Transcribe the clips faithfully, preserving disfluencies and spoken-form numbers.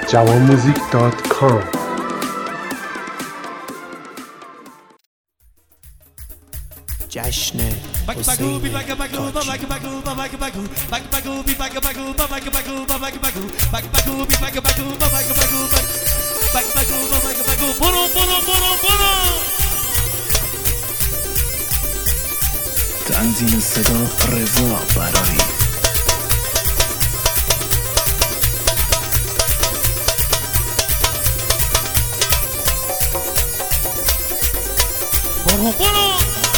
جوانموزیک دات کام. جشن حسین تنظیم صدا رضا براری. برو برو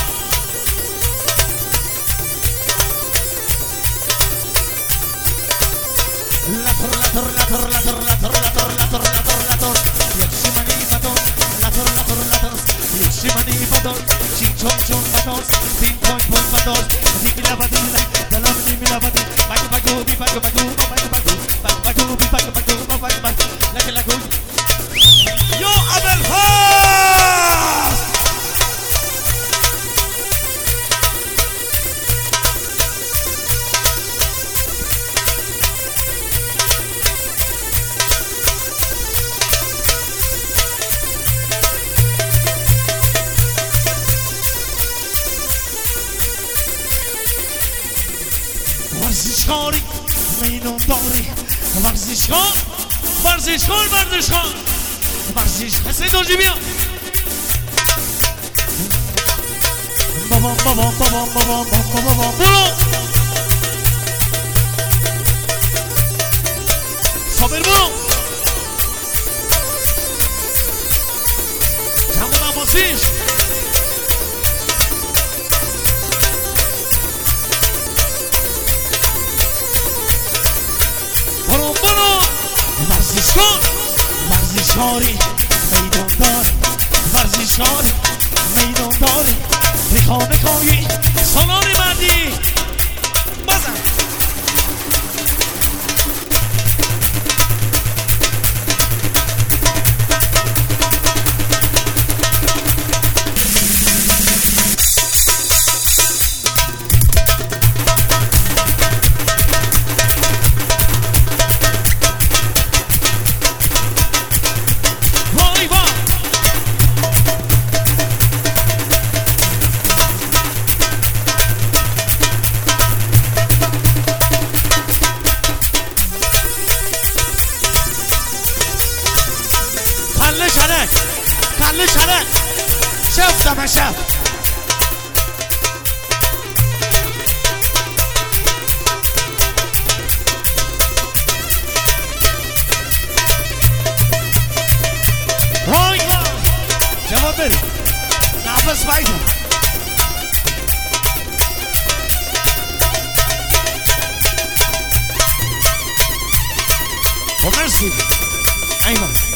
لاتر لاتر لاتر لاتر لاتر لاتر لاتر لاتر لاتر یکشی منی بدون لاتر لاتر لاتر یکشی منی بدون چین چون چون بدون تین چون چون بدون دیگه لبادی دلم نیمی لبادی بگو بگو بی بگو بگو بگو بگو بگو بی بگو بگو بگو بگو لک لکو یو ابوالفضل ورزشکاری میدون داری ورزشکار ورزشکار ورزشکار ورزش حسین دارجی بیا بابا بابا بابا بابا بابا بابا برو صابر برو جمعون عباسیش ورزشکار ورزشکاری میدان داری ورزشکاری میدان داری میخانه کاری سالاری مردی بزن کله شرک کله شرک شف دم شف وای وای جواب بری نفس بایدم و مرسی ایمان